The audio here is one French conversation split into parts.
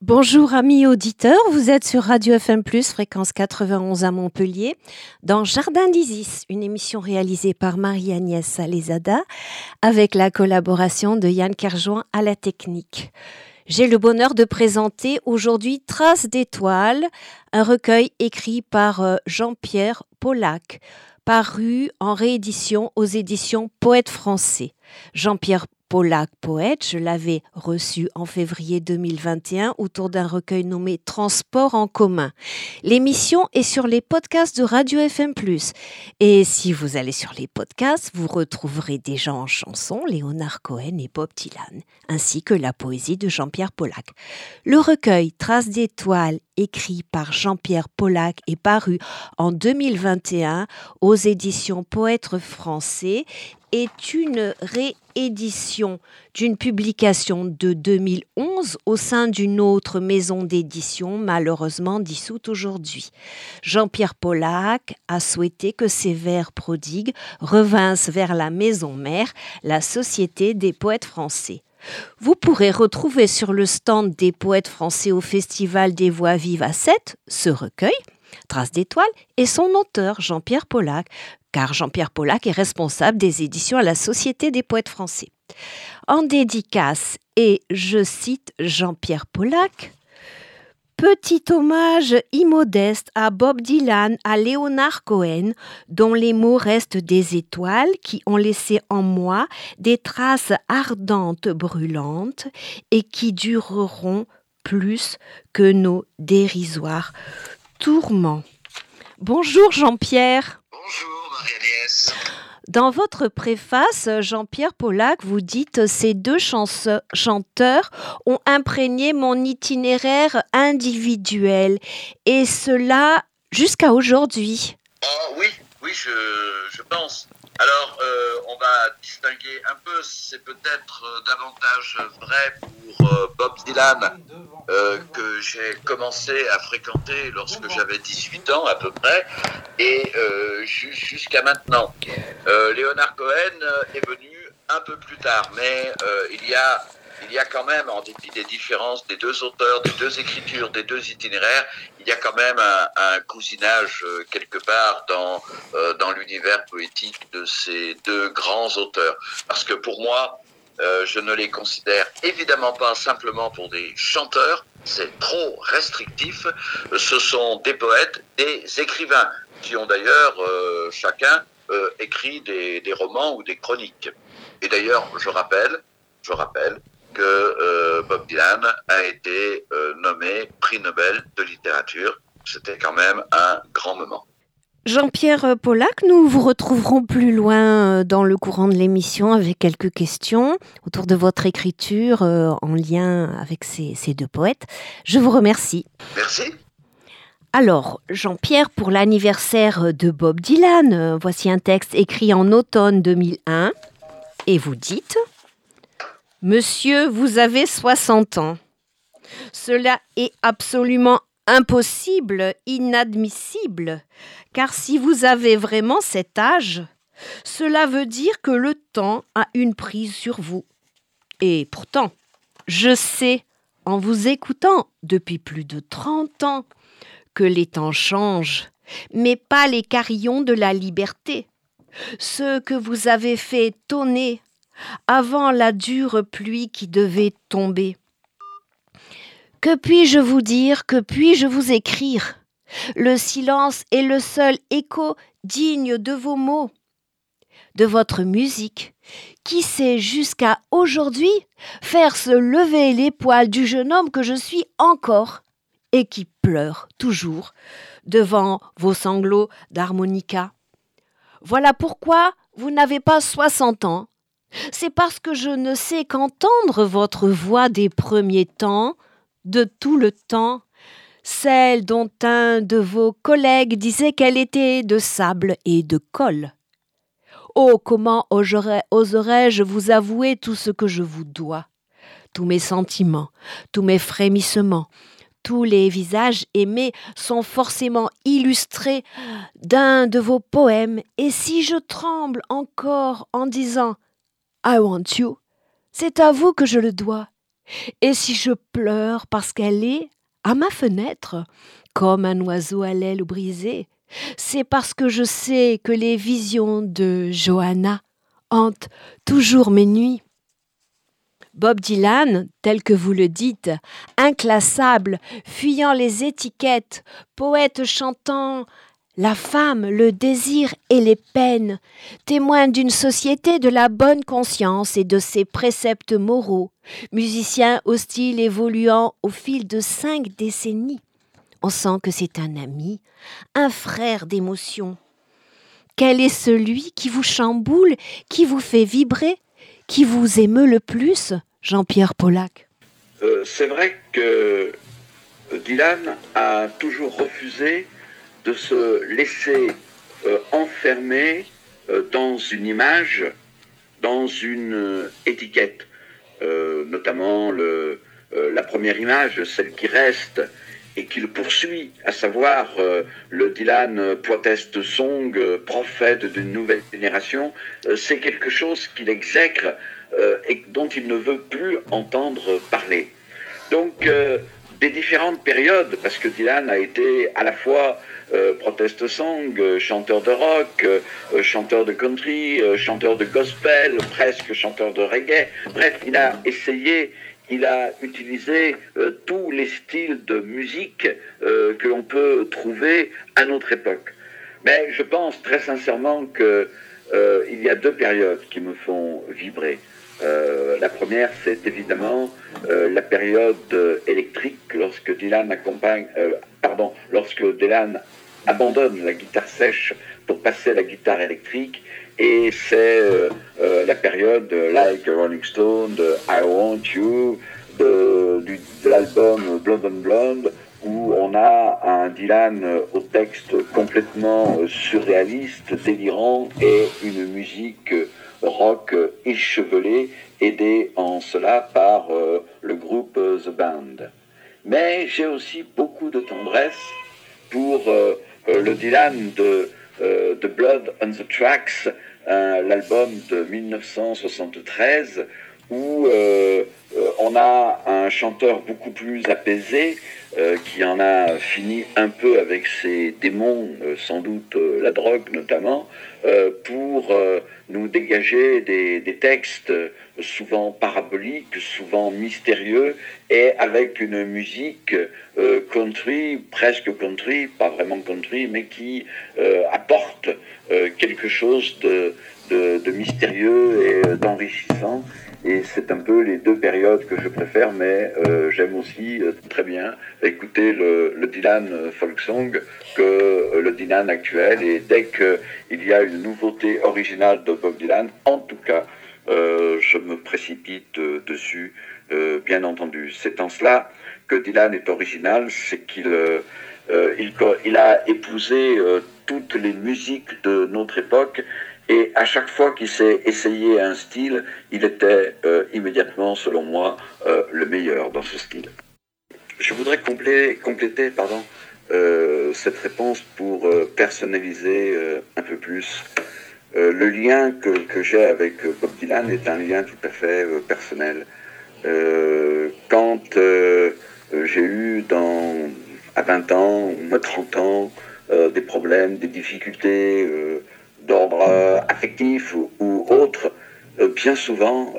Bonjour amis auditeurs, vous êtes sur Radio FM+, fréquence 91 à Montpellier, dans Jardin d'Isis, une émission réalisée par Marie-Agnès Salézada, avec la collaboration de Yann Kerjouan à la technique. J'ai le bonheur de présenter aujourd'hui Traces d'étoiles, un recueil écrit par Jean-Pierre Paulac, paru en réédition aux éditions Poète Français. Jean-Pierre Paulac, poète, je l'avais reçu en février 2021 autour d'un recueil nommé Transport en commun. L'émission est sur les podcasts de Radio FM+. Et si vous allez sur les podcasts, vous retrouverez déjà en chansons Léonard Cohen et Bob Dylan, ainsi que la poésie de Jean-Pierre Paulac. Le recueil Traces d'étoiles, écrit par Jean-Pierre Paulac, est paru en 2021 aux éditions Poète Français, est une réédition d'une publication de 2011 au sein d'une autre maison d'édition malheureusement dissoute aujourd'hui. Jean-Pierre Paulac a souhaité que ses vers prodigues revinssent vers la maison mère, la Société des poètes français. Vous pourrez retrouver sur le stand des poètes français au Festival des Voix Vives à Sète ce recueil, Traces d'étoiles, et son auteur Jean-Pierre Paulac, car Jean-Pierre Paulac est responsable des éditions à la Société des poètes français. En dédicace, et je cite Jean-Pierre Paulac, « Petit hommage immodeste à Bob Dylan, à Léonard Cohen, dont les mots restent des étoiles qui ont laissé en moi des traces ardentes, brûlantes, et qui dureront plus que nos dérisoires tourments. » Bonjour Jean-Pierre. Bonjour Marie-Agnès. Dans votre préface, Jean-Pierre Paulac, vous dites « Ces deux chanteurs ont imprégné mon itinéraire individuel, et cela jusqu'à aujourd'hui. » Oui, je pense. Alors, on va distinguer un peu, c'est peut-être davantage vrai pour Bob Dylan, que j'ai commencé à fréquenter lorsque j'avais 18 ans à peu près, et jusqu'à maintenant. Léonard Cohen est venu un peu plus tard, mais il y a quand même, en dépit des différences des deux auteurs, des deux écritures, des deux itinéraires, il y a quand même un cousinage quelque part dans l'univers poétique de ces deux grands auteurs. Parce que pour moi, je ne les considère évidemment pas simplement pour des chanteurs, c'est trop restrictif. Ce sont des poètes, des écrivains, qui ont d'ailleurs chacun écrit des romans ou des chroniques. Et d'ailleurs, je rappelle que Bob Dylan a été nommé prix Nobel de littérature. C'était quand même un grand moment. Jean-Pierre Paulac, nous vous retrouverons plus loin dans le courant de l'émission avec quelques questions autour de votre écriture en lien avec ces deux poètes. Je vous remercie. Merci. Alors, Jean-Pierre, pour l'anniversaire de Bob Dylan, voici un texte écrit en automne 2001 et vous dites « Monsieur, vous avez 60 ans. Cela est absolument impossible, inadmissible, car si vous avez vraiment cet âge, cela veut dire que le temps a une prise sur vous. Et pourtant, je sais, en vous écoutant depuis plus de 30 ans, que les temps changent, mais pas les carillons de la liberté, ceux que vous avez fait tonner avant la dure pluie qui devait tomber. Que puis-je vous dire, que puis-je vous écrire? Le silence est le seul écho digne de vos mots, de votre musique, qui sait jusqu'à aujourd'hui faire se lever les poils du jeune homme que je suis encore et qui pleure toujours devant vos sanglots d'harmonica. Voilà pourquoi vous n'avez pas 60 ans. C'est parce que je ne sais qu'entendre votre voix des premiers temps, de tout le temps, celle dont un de vos collègues disait qu'elle était de sable et de colle. Oh, comment oserais-je vous avouer tout ce que je vous dois, tous mes sentiments, tous mes frémissements, tous les visages aimés sont forcément illustrés d'un de vos poèmes, et si je tremble encore en disant « I want you », c'est à vous que je le dois. Et si je pleure parce qu'elle est à ma fenêtre, comme un oiseau à l'aile brisée, c'est parce que je sais que les visions de Johanna hantent toujours mes nuits. Bob Dylan, tel que vous le dites, inclassable, fuyant les étiquettes, poète chantant la femme, le désir et les peines, témoin d'une société de la bonne conscience et de ses préceptes moraux, musicien hostile évoluant au fil de 5 décennies. On sent que c'est un ami, un frère d'émotion. Quel est celui qui vous chamboule, qui vous fait vibrer, qui vous émeut le plus, Jean-Pierre Paulac? C'est vrai que Dylan a toujours refusé de se laisser enfermer dans une image, dans une étiquette. Notamment la première image, celle qui reste et qui le poursuit, à savoir le Dylan protest song, prophète d'une nouvelle génération, c'est quelque chose qu'il exècre et dont il ne veut plus entendre parler. Donc, des différentes périodes, parce que Dylan a été à la fois protest song, chanteur de rock, chanteur de country, chanteur de gospel, presque chanteur de reggae. Bref, il a essayé, il a utilisé tous les styles de musique que l'on peut trouver à notre époque. Mais je pense très sincèrement qu'il y a 2 périodes qui me font vibrer. La première, c'est évidemment la période électrique, lorsque Dylan abandonne la guitare sèche pour passer à la guitare électrique, et c'est la période Like a Rolling Stone, de I Want You, de l'album Blonde on Blonde, où on a un Dylan au texte complètement surréaliste, délirant, et une musique rock échevelé, aidé en cela par le groupe The Band. Mais j'ai aussi beaucoup de tendresse pour le Dylan de Blood on the Tracks, l'album de 1973, où on a un chanteur beaucoup plus apaisé, qui en a fini un peu avec ses démons, sans doute la drogue notamment, pour nous dégager des textes souvent paraboliques, souvent mystérieux, et avec une musique country, presque country, pas vraiment country, mais qui apporte quelque chose de mystérieux et d'enrichissant. Et c'est un peu les 2 périodes que je préfère, mais j'aime aussi très bien écouter le Dylan folk song que le Dylan actuel. Et dès qu'il y a une nouveauté originale de Bob Dylan, en tout cas, je me précipite dessus, bien entendu. C'est en cela que Dylan est original, c'est qu'il a épousé toutes les musiques de notre époque. Et à chaque fois qu'il s'est essayé un style, il était immédiatement, selon moi, le meilleur dans ce style. Je voudrais compléter cette réponse pour personnaliser un peu plus. Le lien que j'ai avec Bob Dylan est un lien tout à fait personnel. Quand j'ai eu à 20 ans ou à 30 ans des problèmes, des difficultés d'ordre affectif ou autre, bien souvent,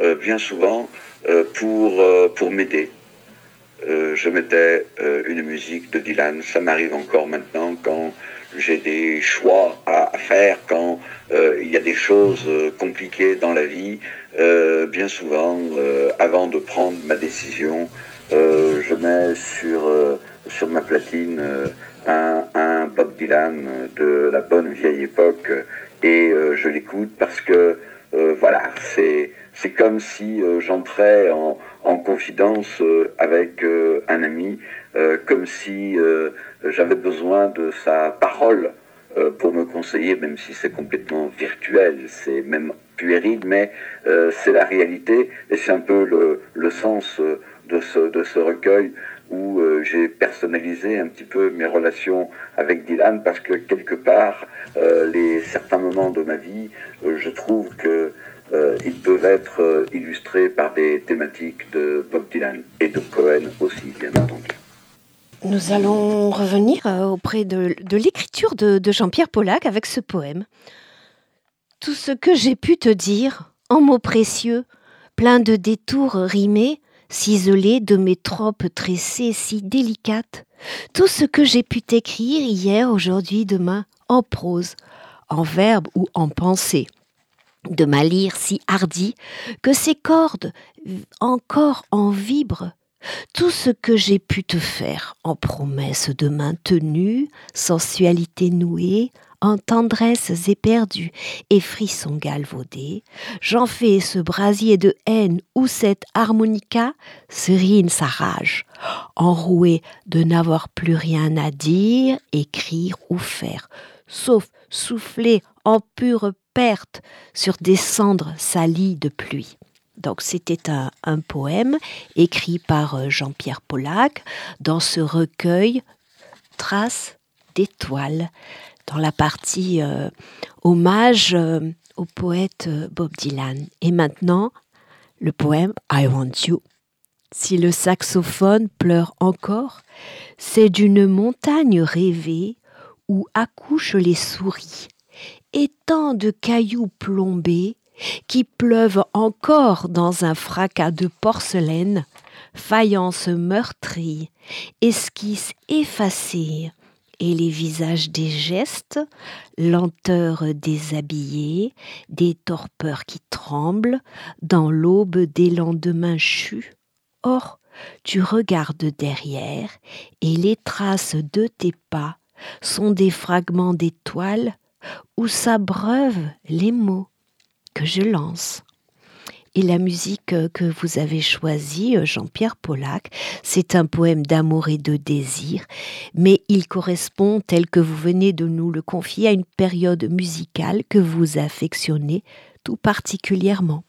pour m'aider, je mettais une musique de Dylan. Ça m'arrive encore maintenant quand j'ai des choix à faire, quand il y a des choses compliquées dans la vie. Bien souvent, avant de prendre ma décision, je mets sur ma platine un Bob Dylan de la bonne vieille époque, et je l'écoute parce que voilà, c'est comme si j'entrais en confidence avec un ami, comme si j'avais besoin de sa parole pour me conseiller, même si c'est complètement virtuel, c'est même puéril, mais c'est la réalité, et c'est un peu le sens de ce recueil, où j'ai personnalisé un petit peu mes relations avec Dylan, parce que quelque part, certains moments de ma vie, je trouve que ils peuvent être illustrés par des thématiques de Bob Dylan et de Cohen aussi, bien entendu. Nous allons revenir auprès de l'écriture de Jean-Pierre Pollack avec ce poème. Tout ce que j'ai pu te dire, en mots précieux, plein de détours rimés, ciselés de mes tropes tressées si délicates, tout ce que j'ai pu t'écrire hier, aujourd'hui, demain, en prose, en verbe ou en pensée, de ma lyre si hardie que ses cordes encore en vibrent, tout ce que j'ai pu te faire en promesses de main tenue, sensualité nouée, en tendresses éperdues et frissons galvaudés, j'en fais ce brasier de haine où cette harmonica serine sa rage, enrouée de n'avoir plus rien à dire, écrire ou faire, sauf souffler en pure perte sur des cendres salies de pluie. Donc c'était un poème écrit par Jean-Pierre Pollack dans ce recueil Traces d'étoiles, dans la partie hommage au poète Bob Dylan. Et maintenant, le poème I Want You. Si le saxophone pleure encore, c'est d'une montagne rêvée où accouchent les souris, et tant de cailloux plombés qui pleuvent encore dans un fracas de porcelaine, faïence meurtrie, esquisse effacée, et les visages des gestes, lenteur déshabillée, des torpeurs qui tremblent dans l'aube des lendemains chus. Or, tu regardes derrière, et les traces de tes pas sont des fragments d'étoiles où s'abreuvent les mots que je lance. Et la musique que vous avez choisie, Jean-Pierre Pollack, c'est un poème d'amour et de désir, mais il correspond, tel que vous venez de nous le confier, à une période musicale que vous affectionnez tout particulièrement.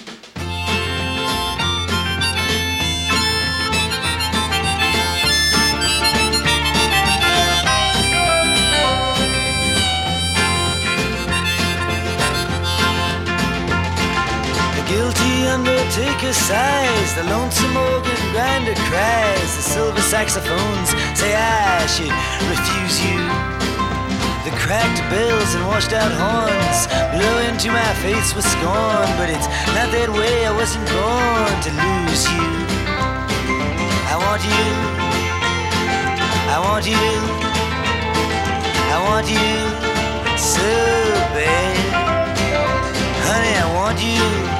Guilty undertaker sighs, the lonesome organ grinder cries, the silver saxophones say I should refuse you. The cracked bells and washed out horns blow into my face with scorn, but it's not that way, I wasn't born to lose you. I want you, I want you, I want you so bad. Honey, I want you.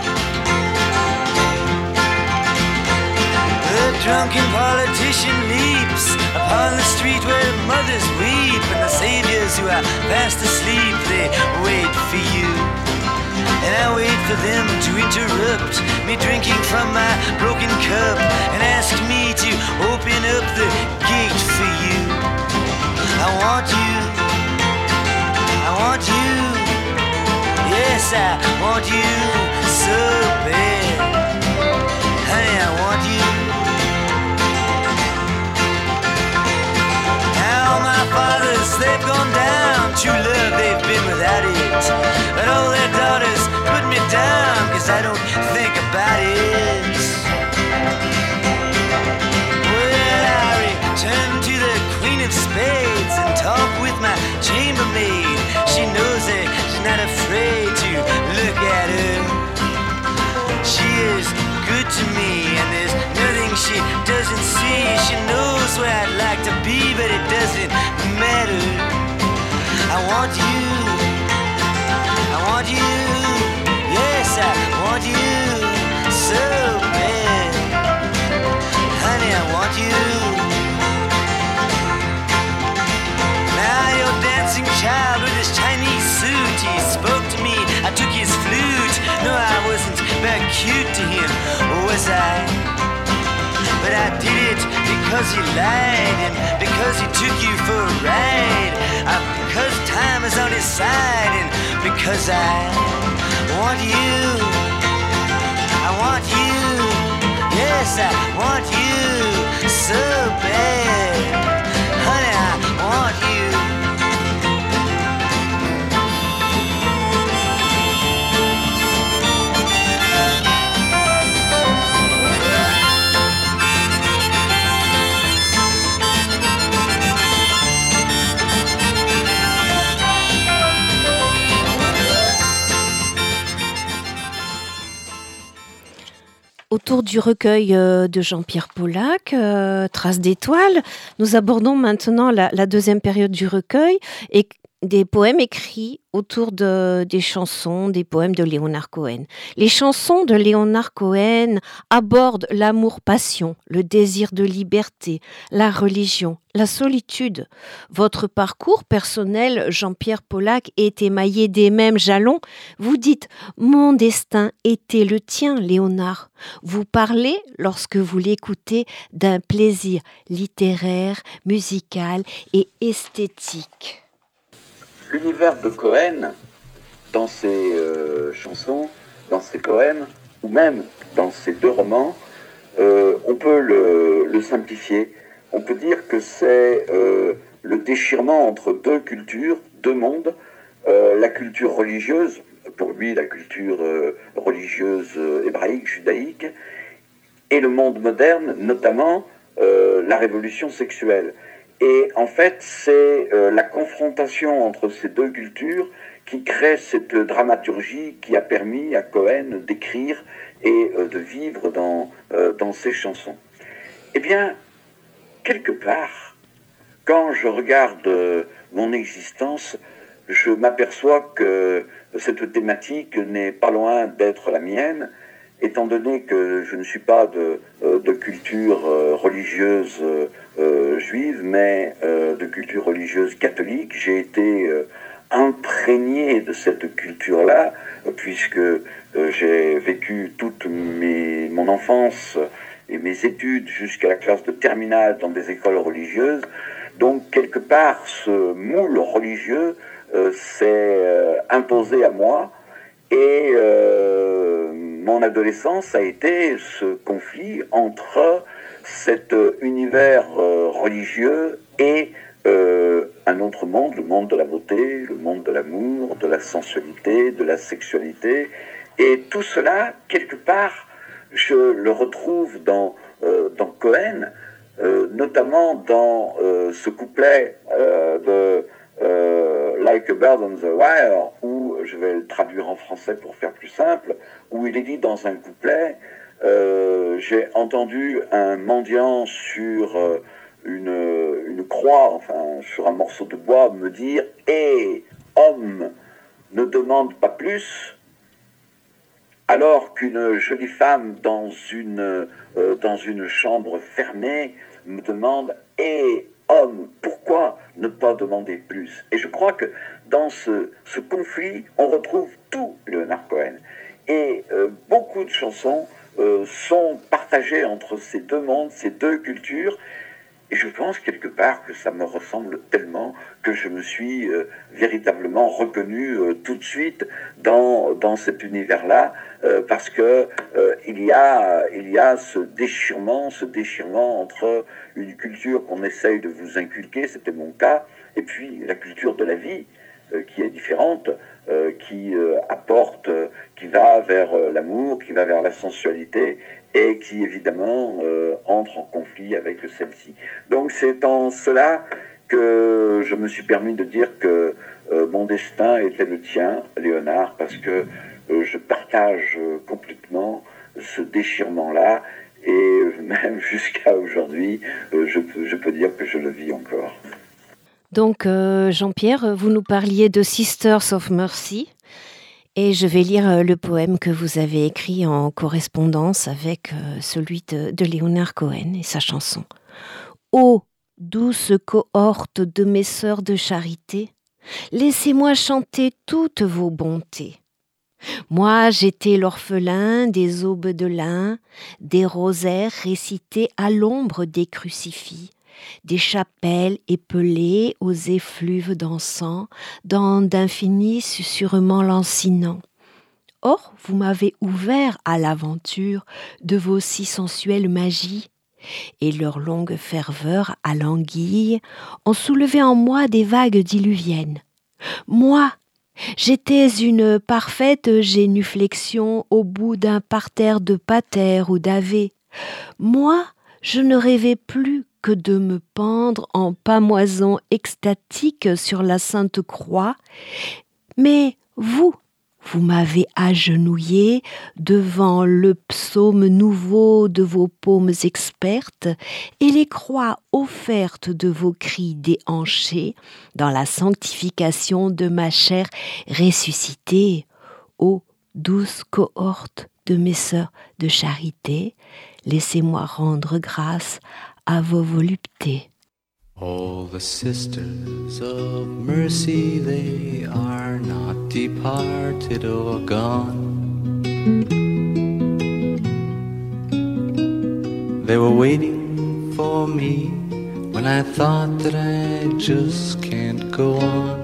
The drunken politician leaps upon the street where mothers weep, and the saviors who are fast asleep, they wait for you. And I wait for them to interrupt me drinking from my broken cup and ask me to open up the gate for you. I want you, I want you, yes I want you so bad. Honey, I want you. My fathers, they've gone down, true love, they've been without it, but all their daughters put me down, cause I don't think about it. Well, I return to the Queen of Spades and talk with my chambermaid. She knows that she's not afraid to look at her. She is good to me, and there's nothing she doesn't see. She knows where I'd like to be, but it doesn't matter. I want you, I want you, yes I want you so bad. Honey, I want you. Now your dancing child with his Chinese suit, he spoke to me, I took his flute. No, I wasn't very cute to him, was I? But I did it because he lied, and because he took you for a ride, because time is on his side, and because I want you, I want you, yes I want you so bad. Honey, I want you. Autour du recueil de Jean-Pierre Paulac, Traces d'étoiles, nous abordons maintenant la deuxième période du recueil et des poèmes écrits autour des chansons, des poèmes de Leonard Cohen. Les chansons de Leonard Cohen abordent l'amour-passion, le désir de liberté, la religion, la solitude. Votre parcours personnel, Jean-Pierre Paulac, est émaillé des mêmes jalons. Vous dites « Mon destin était le tien, Léonard ». Vous parlez, lorsque vous l'écoutez, d'un plaisir littéraire, musical et esthétique. L'univers de Cohen, dans ses chansons, dans ses poèmes, ou même dans ses 2 romans, on peut le simplifier. On peut dire que c'est le déchirement entre 2 cultures, 2 mondes, la culture religieuse, pour lui la culture religieuse hébraïque, judaïque, et le monde moderne, notamment la révolution sexuelle. Et en fait, c'est la confrontation entre ces 2 cultures qui crée cette dramaturgie qui a permis à Cohen d'écrire et de vivre dans ses chansons. Eh bien, quelque part, quand je regarde mon existence, je m'aperçois que cette thématique n'est pas loin d'être la mienne, étant donné que je ne suis pas de culture religieuse juive, mais de culture religieuse catholique. J'ai été imprégné de cette culture-là, puisque j'ai vécu toute mon enfance et mes études jusqu'à la classe de terminale dans des écoles religieuses. Donc, quelque part, ce moule religieux s'est imposé à moi, et mon adolescence a été ce conflit entre cet univers religieux et un autre monde, le monde de la beauté, le monde de l'amour, de la sensualité, de la sexualité. Et tout cela, quelque part, je le retrouve dans Cohen, notamment dans ce couplet de Like a Bird on the Wire, où je vais le traduire en français pour faire plus simple, où il est dit dans un couplet j'ai entendu un mendiant sur une croix, enfin sur un morceau de bois, me dire « Hé, homme, ne demande pas plus », alors qu'une jolie femme dans une chambre fermée me demande « Hé, homme, pourquoi ne pas demander plus ?» Et je crois que dans ce conflit, on retrouve tout Leonard Cohen. Et beaucoup de chansons sont partagées entre ces 2 mondes, ces 2 cultures. Et je pense quelque part que ça me ressemble tellement que je me suis véritablement reconnu tout de suite dans cet univers-là, parce que il y a ce déchirement entre une culture qu'on essaye de vous inculquer, c'était mon cas, et puis la culture de la vie qui est différente, qui apporte, qui va vers l'amour, qui va vers la sensualité, et qui évidemment entre en conflit avec celle-ci. Donc c'est en cela que je me suis permis de dire que mon destin était le tien, Léonard, parce que je partage complètement ce déchirement-là, et même jusqu'à aujourd'hui, je peux dire que je le vis encore. Donc Jean-Pierre, vous nous parliez de Sisters of Mercy. Et je vais lire le poème que vous avez écrit en correspondance avec celui de Leonard Cohen et sa chanson. « Ô douce cohorte de mes sœurs de charité, laissez-moi chanter toutes vos bontés. Moi, j'étais l'orphelin des aubes de lin, des rosaires récités à l'ombre des crucifix, des chapelles épelées aux effluves dansant, dans d'infinis susurrements lancinants. Or, vous m'avez ouvert à l'aventure de vos si sensuelles magies, et leur longue ferveur à l'anguille ont soulevé en moi des vagues diluviennes. Moi, j'étais une parfaite génuflexion au bout d'un parterre de pater ou d'ave. Moi, je ne rêvais plus que de me pendre en pâmoison extatique sur la Sainte Croix. Mais vous Vous m'avez agenouillé devant le psaume nouveau de vos paumes expertes et les croix offertes de vos cris déhanchés dans la sanctification de ma chair ressuscitée. Ô douce cohorte de mes sœurs de charité, laissez-moi rendre grâce à vos voluptés. All the sisters of mercy, they are not departed or gone. They were waiting for me when I thought that I just can't go on.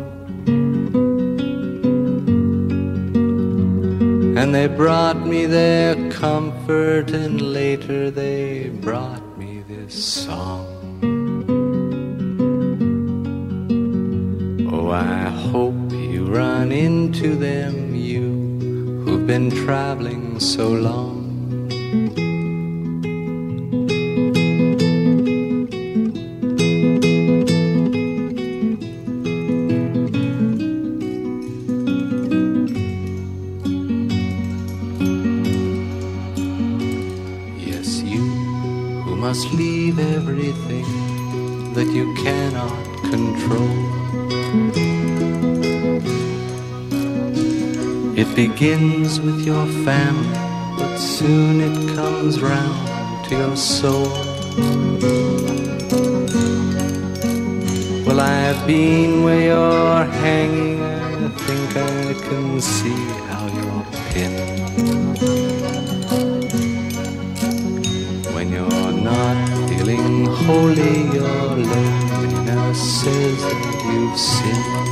And they brought me their comfort, and later they brought me this song. Oh, I hope you run into them, you who've been traveling so long. Yes, you who must leave everything that you cannot control. It begins with your family, but soon it comes round to your soul. Well, I've been where you're hanging, I think I can see how you're pinned. When you're not feeling holy, your loneliness says that you've sinned.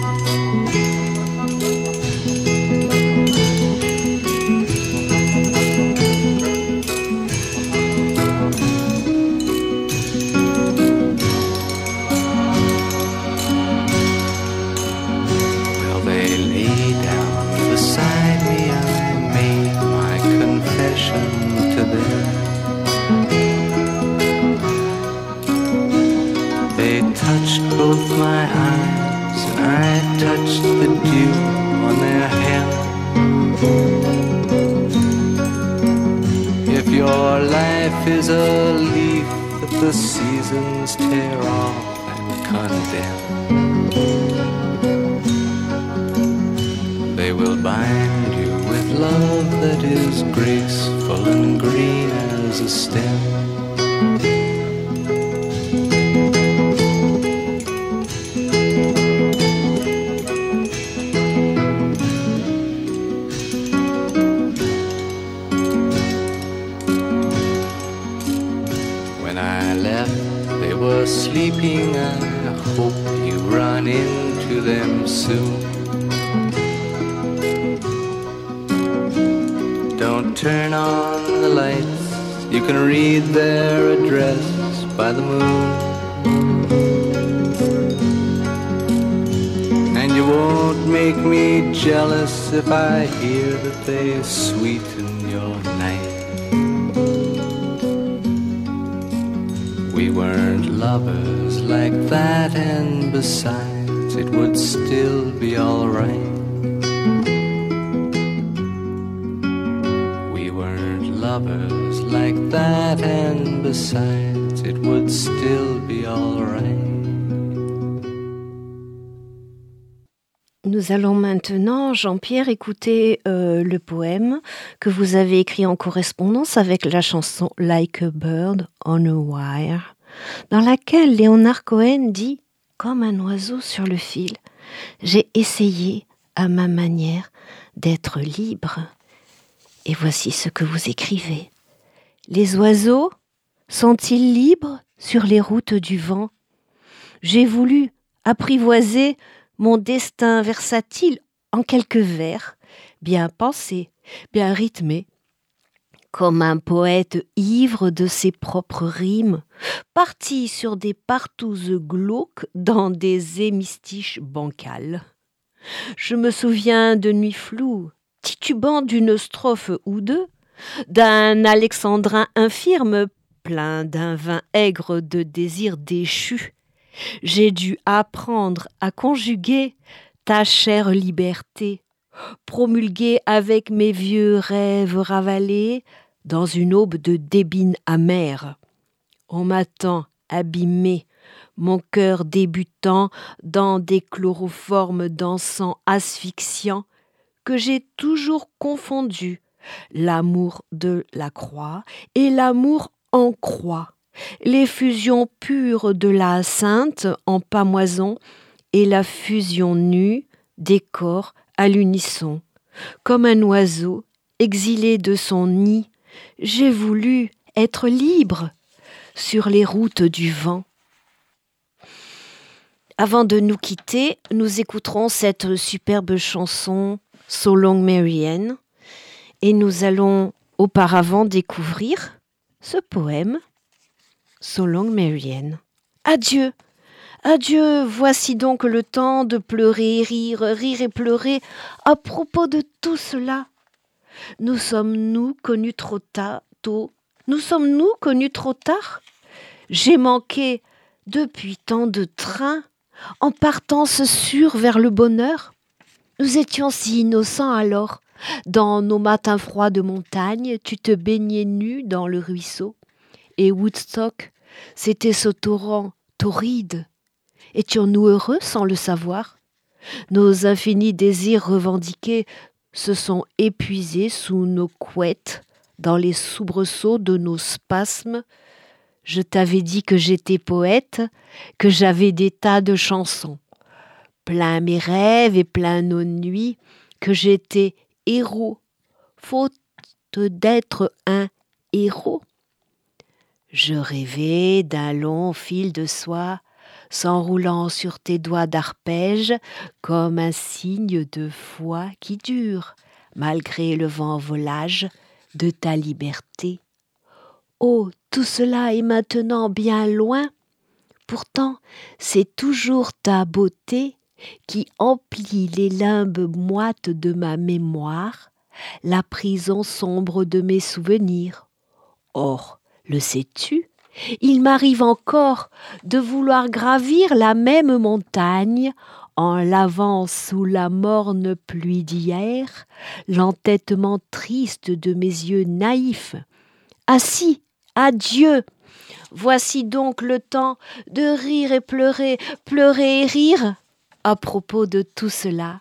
Both my eyes, and I touched the dew on their hair. If your life is a leaf that the seasons tear off and condemn, they will bind you with love that is graceful and green as a stem. Sleeping, I hope you run into them soon. Don't turn on the lights, you can read their address by the moon. And you won't make me jealous if I hear that they sweeten your night. We weren't lovers like that, and besides, it would still be alright. We weren't lovers like that, and besides, it would still be alright. Nous allons maintenant, Jean-Pierre, écouter le poème que vous avez écrit en correspondance avec la chanson Like a Bird on a Wire, dans laquelle Leonard Cohen dit « Comme un oiseau sur le fil, j'ai essayé à ma manière d'être libre. » Et voici ce que vous écrivez. « Les oiseaux sont-ils libres sur les routes du vent ? J'ai voulu apprivoiser mon destin versatile en quelques vers, bien pensés, bien rythmés, comme un poète ivre de ses propres rimes, parti sur des partouzes glauques dans des hémistiches bancales. Je me souviens de nuits floues, titubant d'une strophe ou deux, d'un alexandrin infirme, plein d'un vin aigre de désirs déchus. J'ai dû apprendre à conjuguer ta chère liberté promulguée avec mes vieux rêves ravalés dans une aube de débine amère. On m'attend abîmé, mon cœur débutant dans des chloroformes d'encens asphyxiants que j'ai toujours confondu, l'amour de la croix et l'amour en croix, l'effusion pure de la sainte en pamoison et la fusion nue des corps à l'unisson. Comme un oiseau exilé de son nid, j'ai voulu être libre sur les routes du vent. Avant de nous quitter, nous écouterons cette superbe chanson « So Long Marianne » et nous allons auparavant découvrir ce poème « So Long Marianne ». Adieu, adieu, voici donc le temps de pleurer et rire, rire et pleurer à propos de tout cela. Nous sommes-nous connus trop tôt? Nous sommes-nous connus trop tard? J'ai manqué depuis tant de trains en partance sûre vers le bonheur. Nous étions si innocents alors. Dans nos matins froids de montagne, tu te baignais nu dans le ruisseau. Et Woodstock, c'était ce torrent torride. Étions-nous heureux sans le savoir? Nos infinis désirs revendiqués se sont épuisés sous nos couettes, dans les soubresauts de nos spasmes. Je t'avais dit que j'étais poète, que j'avais des tas de chansons. Plein mes rêves et plein nos nuits, que j'étais héros, faute d'être un héros. Je rêvais d'un long fil de soie, s'enroulant sur tes doigts d'arpège, comme un signe de foi qui dure, malgré le vent volage de ta liberté. Oh, tout cela est maintenant bien loin, pourtant c'est toujours ta beauté qui emplit les limbes moites de ma mémoire, la prison sombre de mes souvenirs. Or, le sais-tu, il m'arrive encore de vouloir gravir la même montagne en lavant sous la morne pluie d'hier l'entêtement triste de mes yeux naïfs. Assis, adieu! Voici donc le temps de rire et pleurer, pleurer et rire à propos de tout cela.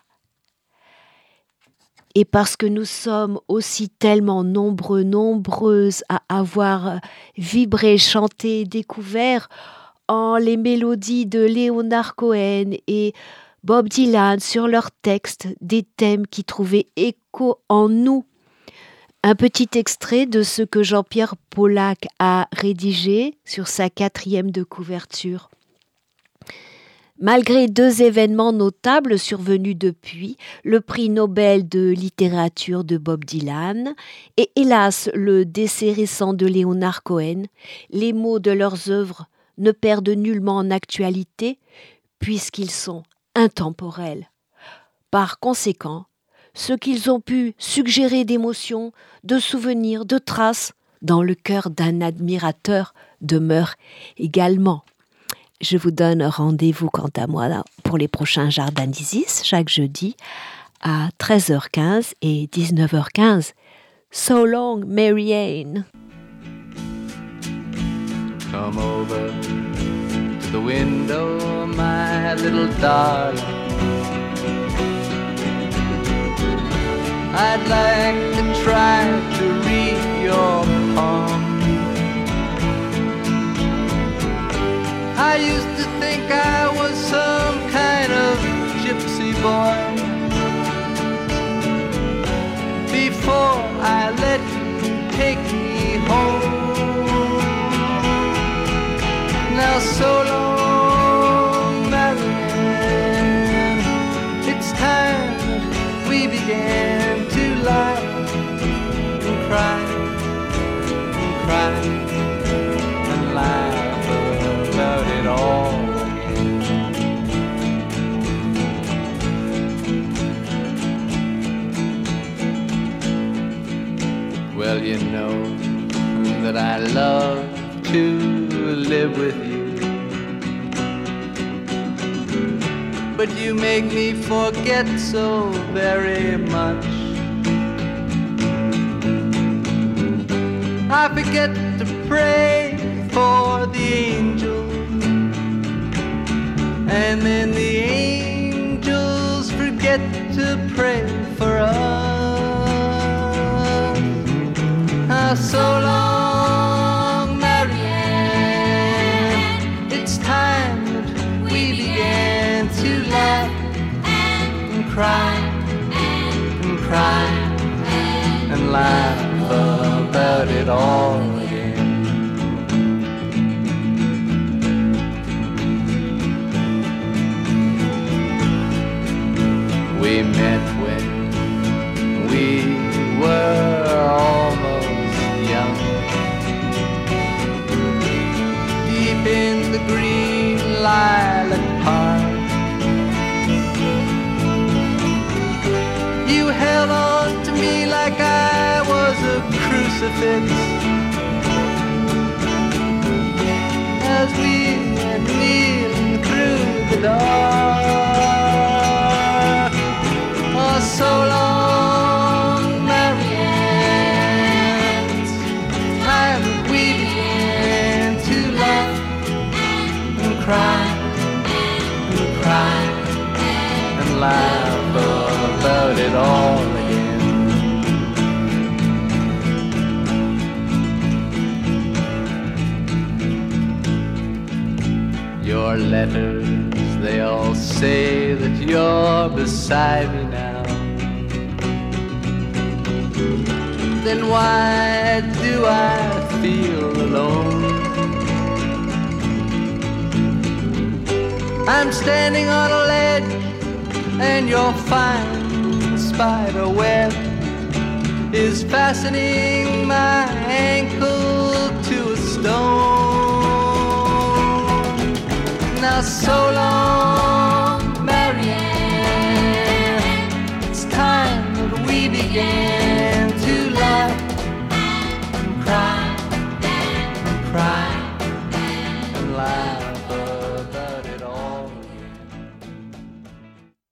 Et parce que nous sommes aussi tellement nombreuses à avoir vibré, chanté, découvert en les mélodies de Leonard Cohen et Bob Dylan sur leurs textes, des thèmes qui trouvaient écho en nous. Un petit extrait de ce que Jean-Pierre Paulac a rédigé sur sa 4e de couverture. Malgré 2 événements notables survenus depuis, le prix Nobel de littérature de Bob Dylan et hélas le décès récent de Leonard Cohen, les mots de leurs œuvres ne perdent nullement en actualité puisqu'ils sont intemporels. Par conséquent, ce qu'ils ont pu suggérer d'émotions, de souvenirs, de traces dans le cœur d'un admirateur demeure également. Je vous donne rendez-vous quant à moi pour les prochains Jardins d'Isis, chaque jeudi à 13h15 et 19h15. So long, Marianne. Come over to the window, my little darling. I'd like to try to read your palm. I used to think I was some kind of gypsy boy before I let you take me home. Now so long, Marianne, it's time that we began to lie and cry and cry and laugh about it all again. Well, you know that I love to live with you, but you make me forget so very much. I forget to pray for the angels, and then the angels forget to pray for us. So long, Marianne, it's time that we began to laugh and cry and cry and laugh about it all again. We met when we were almost young, deep in the green lilac park. You held on to me like I was a crucifix as we were kneeling through the dark. Oh, so long, Marianne, it's time that we began to laugh and cry and cry and laugh about it all again. Your letters, they all say that you're beside me now. Then why do I feel alone? I'm standing on a ledge and your fine spider web is fastening my ankle to a stone. Now so long,